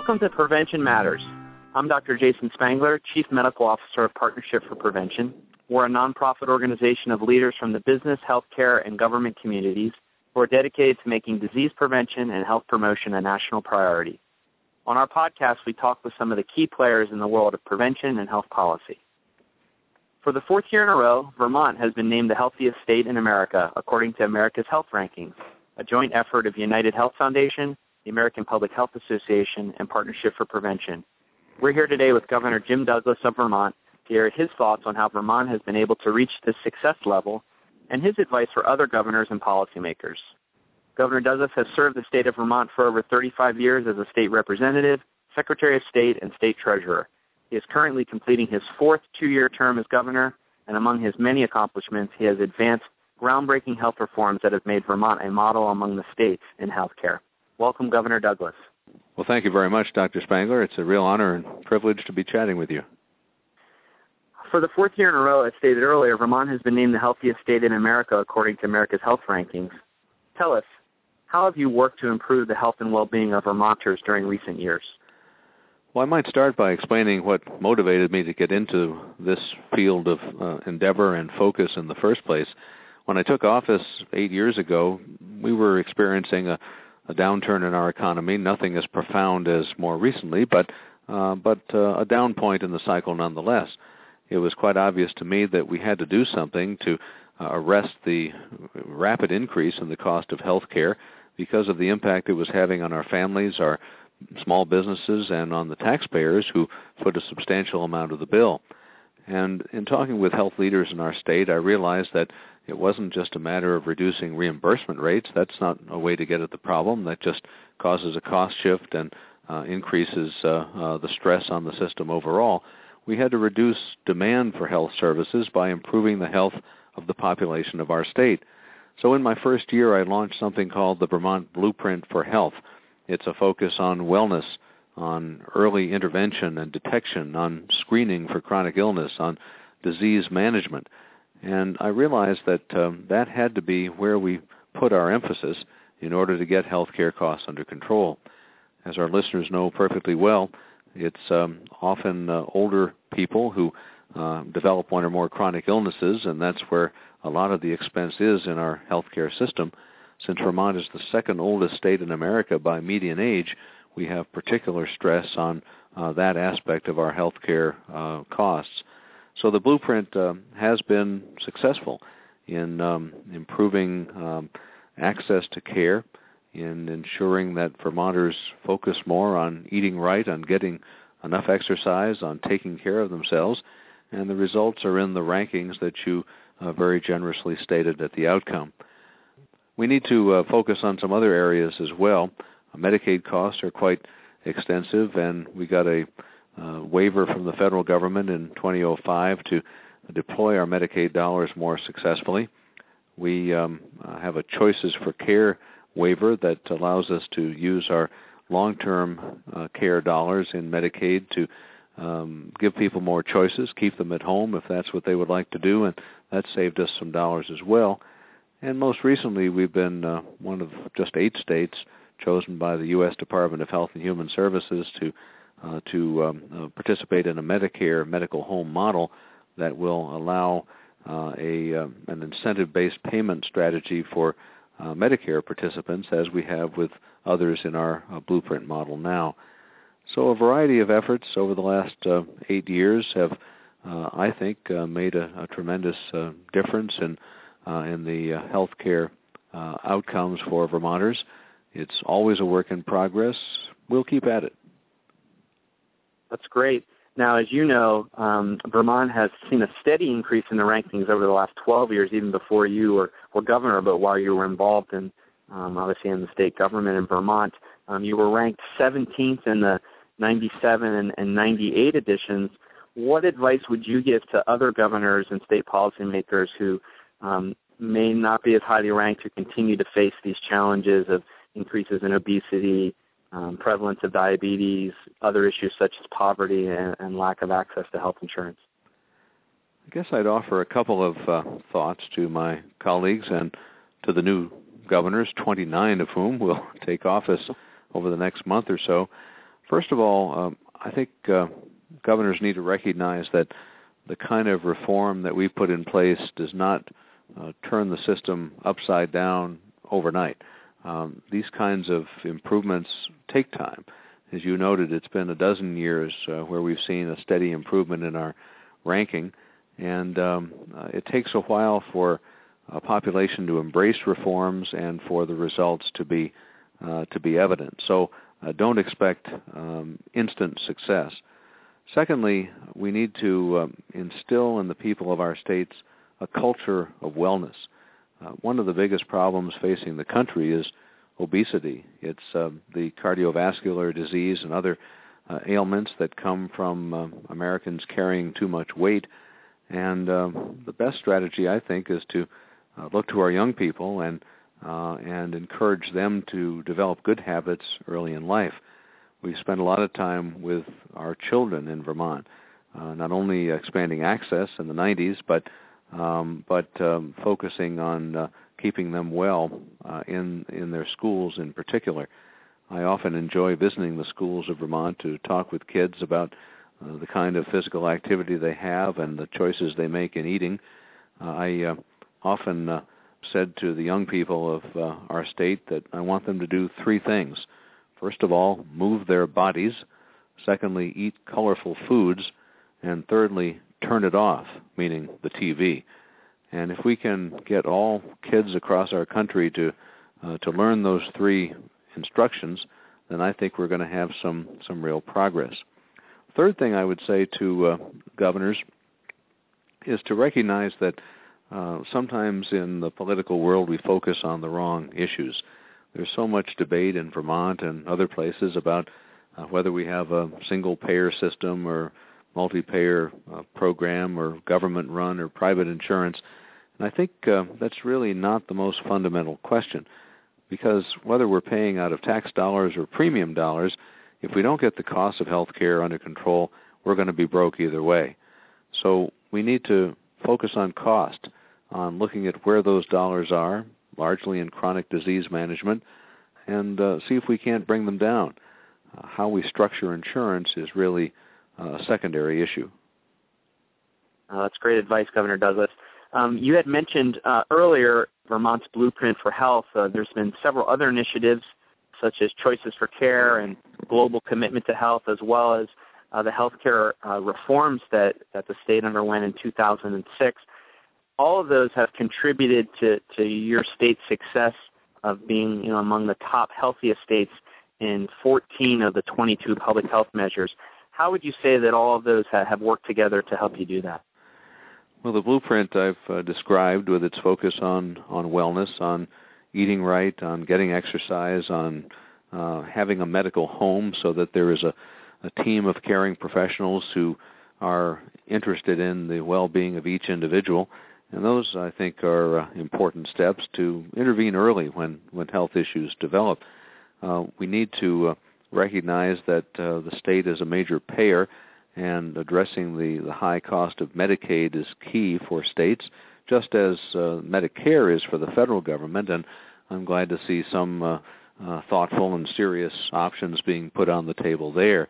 Welcome to Prevention Matters. I'm Dr. Jason Spangler, Chief Medical Officer of Partnership for Prevention. We're a nonprofit organization of leaders from the business, healthcare, and government communities who are dedicated to making disease prevention and health promotion a national priority. On our podcast, we talk with some of the key players in the world of prevention and health policy. For the fourth year in a row, Vermont has been named the healthiest state in America, according to America's Health Rankings, a joint effort of United Health Foundation, the American Public Health Association, and Partnership for Prevention. We're here today with Governor Jim Douglas of Vermont to hear his thoughts on how Vermont has been able to reach this success level and his advice for other governors and policymakers. Governor Douglas has served the state of Vermont for over 35 years as a state representative, Secretary of State, and state treasurer. He is currently completing his fourth two-year term as governor, and among his many accomplishments, he has advanced groundbreaking health reforms that have made Vermont a model among the states in healthcare. Welcome, Governor Douglas. Well, thank you very much, Dr. Spangler. It's a real honor and privilege to be chatting with you. For the fourth year in a row, as stated earlier, Vermont has been named the healthiest state in America according to America's Health Rankings. Tell us, how have you worked to improve the health and well-being of Vermonters during recent years? Well, I might start by explaining what motivated me to get into this field of endeavor and focus in the first place. When I took office 8 years ago, we were experiencing a downturn in our economy, nothing as profound as more recently, but a down point in the cycle nonetheless. It was quite obvious to me that we had to do something to arrest the rapid increase in the cost of health care because of the impact it was having on our families, our small businesses, and on the taxpayers who foot a substantial amount of the bill. And in talking with health leaders in our state, I realized that it wasn't just a matter of reducing reimbursement rates. That's not a way to get at the problem. That just causes a cost shift and increases the stress on the system overall. We had to reduce demand for health services by improving the health of the population of our state. So in my first year, I launched something called the Vermont Blueprint for Health. It's a focus on wellness, on early intervention and detection, on screening for chronic illness, on disease management. And I realized that that had to be where we put our emphasis in order to get health care costs under control. As our listeners know perfectly well, it's often older people who develop one or more chronic illnesses, and that's where a lot of the expense is in our health care system. Since Vermont is the second oldest state in America by median age, we have particular stress on that aspect of our health care costs. So the blueprint has been successful in improving access to care, in ensuring that Vermonters focus more on eating right, on getting enough exercise, on taking care of themselves, and the results are in the rankings that you very generously stated at the outcome. We need to focus on some other areas as well. Medicaid costs are quite extensive, and we got a waiver from the federal government in 2005 to deploy our Medicaid dollars more successfully. We have a Choices for Care waiver that allows us to use our long-term care dollars in Medicaid to give people more choices, keep them at home if that's what they would like to do, and that saved us some dollars as well. And most recently, we've been one of just 8 states chosen by the U.S. Department of Health and Human Services to participate in a Medicare medical home model that will allow an incentive-based payment strategy for Medicare participants, as we have with others in our blueprint model now. So a variety of efforts over the last 8 years have, I think, made a tremendous difference in the healthcare outcomes for Vermonters. It's always a work in progress. We'll keep at it. That's great. Now, as you know, Vermont has seen a steady increase in the rankings over the last 12 years, even before you were governor, but while you were involved in, obviously, in the state government in Vermont. You were ranked 17th in the 97 and 98 editions. What advice would you give to other governors and state policymakers who may not be as highly ranked, who continue to face these challenges of increases in obesity, prevalence of diabetes, other issues such as poverty and lack of access to health insurance? I guess I'd offer a couple of thoughts to my colleagues and to the new governors, 29 of whom will take office over the next month or so. First of all, I think governors need to recognize that the kind of reform that we put in place does not turn the system upside down overnight. These kinds of improvements take time. As you noted, it's been a dozen years where we've seen a steady improvement in our ranking, and it takes a while for a population to embrace reforms and for the results to be evident. So don't expect instant success. Secondly, we need to instill in the people of our states a culture of wellness. One of the biggest problems facing the country is obesity. It's the cardiovascular disease and other ailments that come from Americans carrying too much weight. And the best strategy, I think, is to look to our young people and encourage them to develop good habits early in life. We spend a lot of time with our children in Vermont, not only expanding access in the 90s, but focusing on keeping them well in their schools in particular. I often enjoy visiting the schools of Vermont to talk with kids about the kind of physical activity they have and the choices they make in eating. I often said to the young people of our state that I want them to do three things. First of all, move their bodies. Secondly, eat colorful foods. And thirdly, turn it off, meaning the TV. And if we can get all kids across our country to learn those three instructions, then I think we're going to have some real progress. Third thing I would say to governors is to recognize that sometimes in the political world we focus on the wrong issues. There's so much debate in Vermont and other places about whether we have a single-payer system or multi-payer program or government-run or private insurance. And I think that's really not the most fundamental question, because whether we're paying out of tax dollars or premium dollars, if we don't get the cost of health care under control, we're going to be broke either way. So we need to focus on cost, on looking at where those dollars are, largely in chronic disease management, and see if we can't bring them down. How we structure insurance is really a secondary issue. That's great advice, Governor Douglas. You had mentioned earlier Vermont's Blueprint for Health. There's been several other initiatives, such as Choices for Care and Global Commitment to Health, as well as the healthcare reforms that the state underwent in 2006. All of those have contributed to your state's success of being among the top healthiest states in 14 of the 22 public health measures. How would you say that all of those have worked together to help you do that? Well, the blueprint I've described, with its focus on wellness, on eating right, on getting exercise, on having a medical home so that there is a team of caring professionals who are interested in the well-being of each individual. And those, I think, are important steps to intervene early when health issues develop. We need to recognize that the state is a major payer, and addressing the high cost of Medicaid is key for states, just as Medicare is for the federal government. And I'm glad to see some thoughtful and serious options being put on the table there.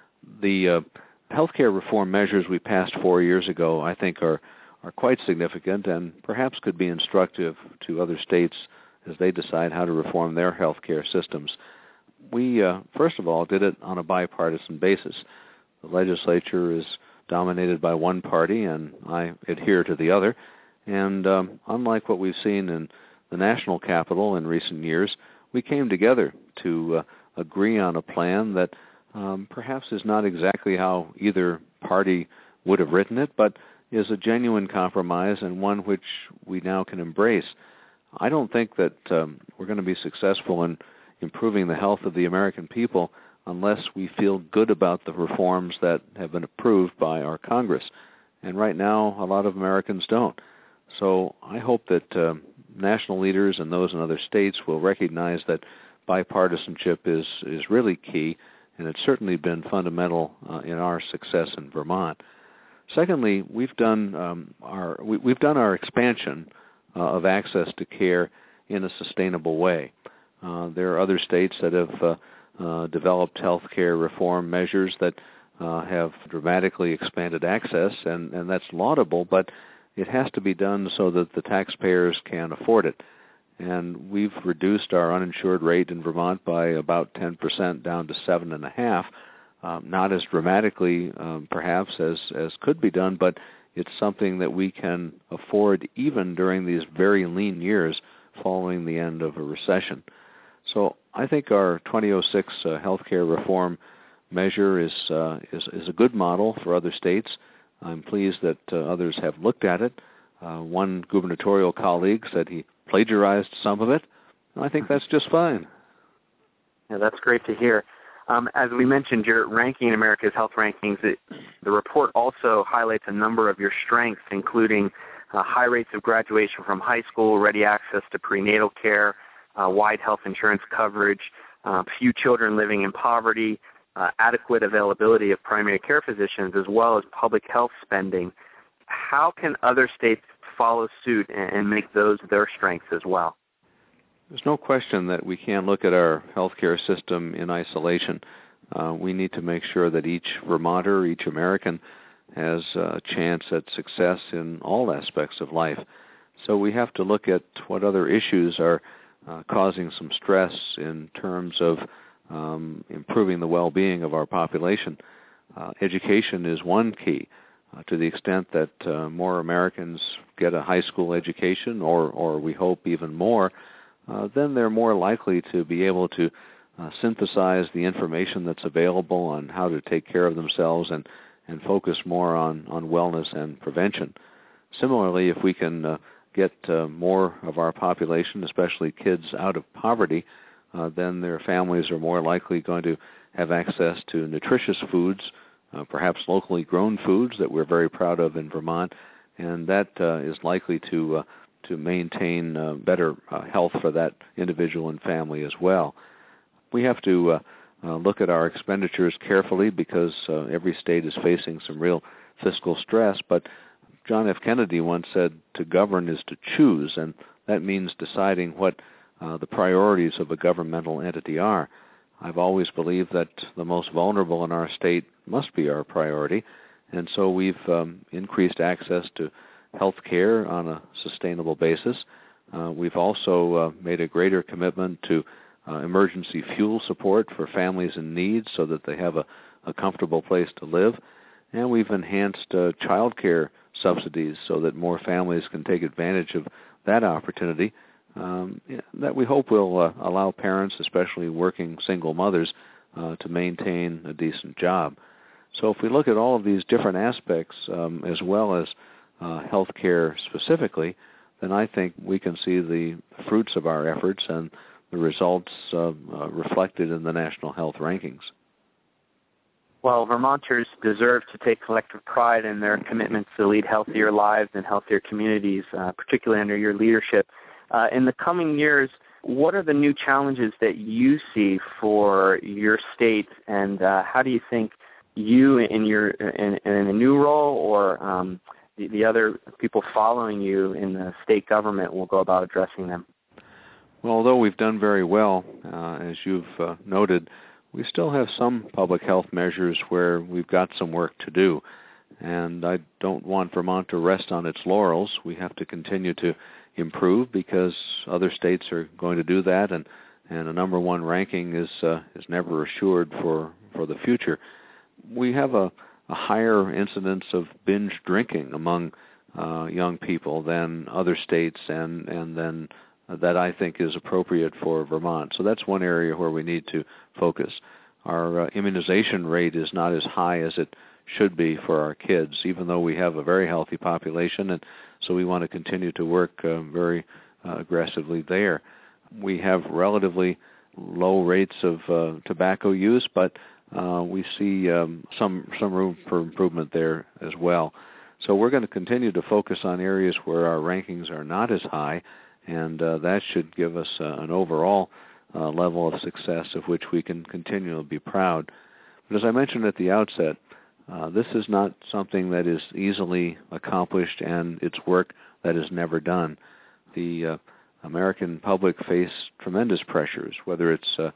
The healthcare reform measures we passed 4 years ago, I think, are quite significant and perhaps could be instructive to other states as they decide how to reform their healthcare systems. We, first of all, did it on a bipartisan basis. The legislature is dominated by one party, and I adhere to the other. And unlike what we've seen in the national capital in recent years, we came together to agree on a plan that perhaps is not exactly how either party would have written it, but is a genuine compromise and one which we now can embrace. I don't think that we're going to be successful in improving the health of the American people unless we feel good about the reforms that have been approved by our Congress. And right now, a lot of Americans don't. So I hope that national leaders and those in other states will recognize that bipartisanship is really key, and it's certainly been fundamental in our success in Vermont. Secondly, we've done our expansion of access to care in a sustainable way. There are other states that have developed healthcare reform measures that have dramatically expanded access, and that's laudable, but it has to be done so that the taxpayers can afford it. And we've reduced our uninsured rate in Vermont by about 10% down to 7.5%. Not as dramatically, perhaps, as could be done, but it's something that we can afford even during these very lean years following the end of a recession. So I think our 2006 healthcare reform measure is a good model for other states. I'm pleased that others have looked at it. One gubernatorial colleague said he plagiarized some of it, and I think that's just fine. Yeah, that's great to hear. As we mentioned, your ranking in America's Health Rankings, the report also highlights a number of your strengths, including high rates of graduation from high school, ready access to prenatal care, wide health insurance coverage, few children living in poverty, adequate availability of primary care physicians, as well as public health spending. How can other states follow suit and make those their strengths as well? There's no question that we can't look at our healthcare system in isolation. We need to make sure that each Vermonter, each American, has a chance at success in all aspects of life. So we have to look at what other issues are causing some stress in terms of improving the well-being of our population. Education is one key. To the extent that more Americans get a high school education, or we hope even more, then they're more likely to be able to synthesize the information that's available on how to take care of themselves and focus more on wellness and prevention. Similarly, if we can get more of our population, especially kids, out of poverty, then their families are more likely going to have access to nutritious foods, perhaps locally grown foods that we're very proud of in Vermont, and that is likely to maintain better health for that individual and family as well. We have to look at our expenditures carefully because every state is facing some real fiscal stress, but John F. Kennedy once said to govern is to choose, and that means deciding what the priorities of a governmental entity are. I've always believed that the most vulnerable in our state must be our priority, and so we've increased access to health care on a sustainable basis. We've also made a greater commitment to emergency fuel support for families in need so that they have a comfortable place to live. And we've enhanced child care subsidies so that more families can take advantage of that opportunity that we hope will allow parents, especially working single mothers, to maintain a decent job. So if we look at all of these different aspects as well as healthcare specifically, then I think we can see the fruits of our efforts and the results reflected in the national health rankings. Well, Vermonters deserve to take collective pride in their commitments to lead healthier lives and healthier communities, particularly under your leadership. In the coming years, what are the new challenges that you see for your state, and how do you think you, in a new role, or the other people following you in the state government will go about addressing them? Well, although we've done very well, as you've noted, we still have some public health measures where we've got some work to do. And I don't want Vermont to rest on its laurels. We have to continue to improve because other states are going to do that, and a number one ranking is never assured for the future. We have a higher incidence of binge drinking among young people than other states, and then that I think is appropriate for Vermont. So that's one area where we need to focus. Our immunization rate is not as high as it should be for our kids, even though we have a very healthy population, and so we want to continue to work very aggressively there. We have relatively low rates of tobacco use, but we see some room for improvement there as well. So we're going to continue to focus on areas where our rankings are not as high, and that should give us an overall level of success of which we can continue to be proud. But as I mentioned at the outset, this is not something that is easily accomplished, and it's work that is never done. The American public face tremendous pressures, whether it's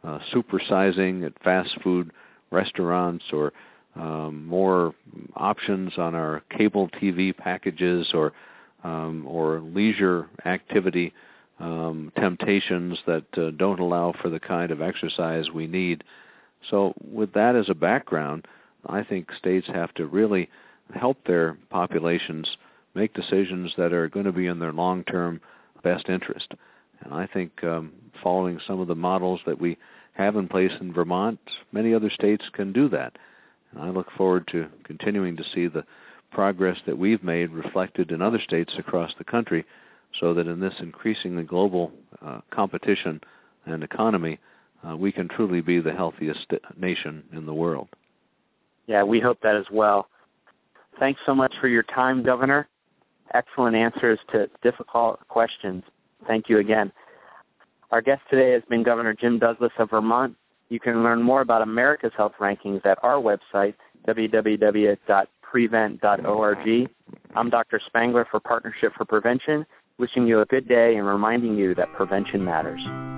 supersizing at fast food restaurants, or more options on our cable TV packages, or leisure activity temptations that don't allow for the kind of exercise we need. So with that as a background, I think states have to really help their populations make decisions that are going to be in their long-term best interest. And I think following some of the models that we have in place in Vermont, many other states can do that. And I look forward to continuing to see the progress that we've made reflected in other states across the country, so that in this increasingly global competition and economy, we can truly be the healthiest nation in the world. Yeah, we hope that as well. Thanks so much for your time, Governor. Excellent answers to difficult questions. Thank you again. Our guest today has been Governor Jim Douglas of Vermont. You can learn more about America's health rankings at our website, www.prevent.org. I'm Dr. Spangler for Partnership for Prevention, wishing you a good day and reminding you that prevention matters.